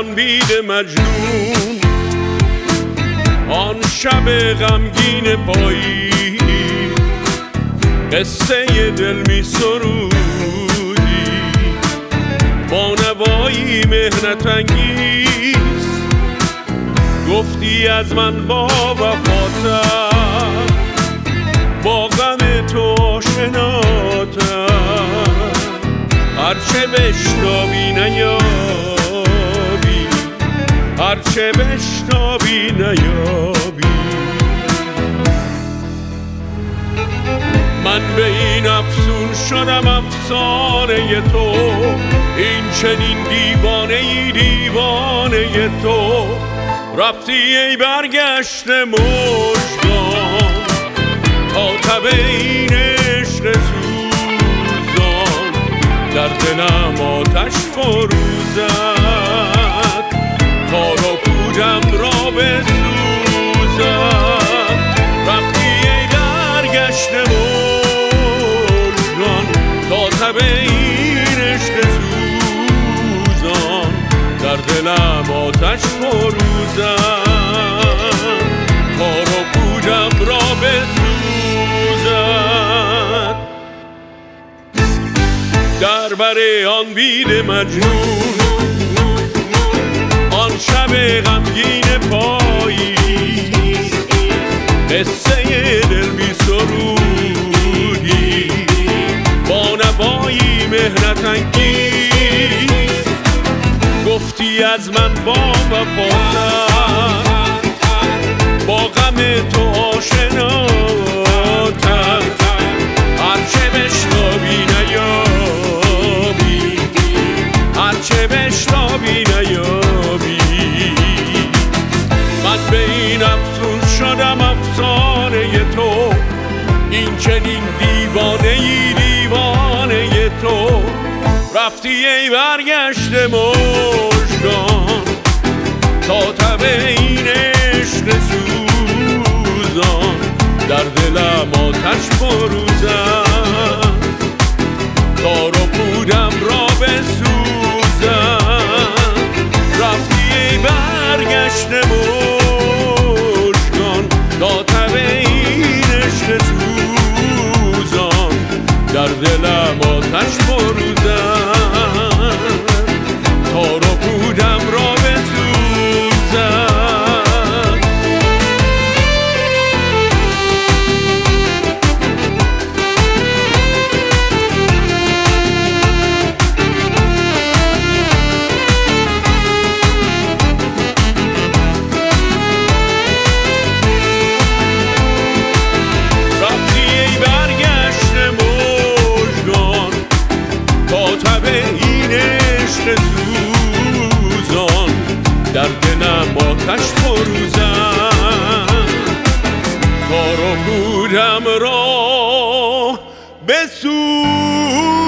آن بید مجنون، آن شب غمگین پایی، قصه دل می سرودی با نوایی مهنت انگیز. گفتی از من با وفاتم، با غم تو آشناتم، هرچه بشتابی نیابی، هرچه بشتابی نیابی. من به این افسون شدم افسانه تو، این چنین دیوانه ای دیوانه تو. رفتی ای برگشته مژگان تا تب این عشق سوزان، در دلم آتش فروزد تا رو پودم را بسوزد. رفتی ای برگشته مژگان تا تب این عشق سوزان، در دلم آتش فروزد تا رو پودم را بسوزد. در بر آن بید مجنون، آن شب غمگین پایی، قصه دل بی سرودی با نوایی مهنت انگیز. گفتی از من با وفاتم، با غم تو آشناتم، هرچه بشتابی نیابی، هرچه بشتابی نیابی. من به این افسون شدم افسانه تو، این چنین دیوانه ای دیوانه تو. رفتی ای برگشته مژگان تا تب این عشق سوزان، در دلم آتش فروزد تا رو پودم را بسوزد. رفتی ای برگشته مژگان تا تب این عشق سوزان، در دلم آتش فروزد تا رو پودم را بسوزد. رفتی ای برگشته مژگان تا تب این عشق سوزان، در دلم آتش فروزد تا رو پودم را بسوزد.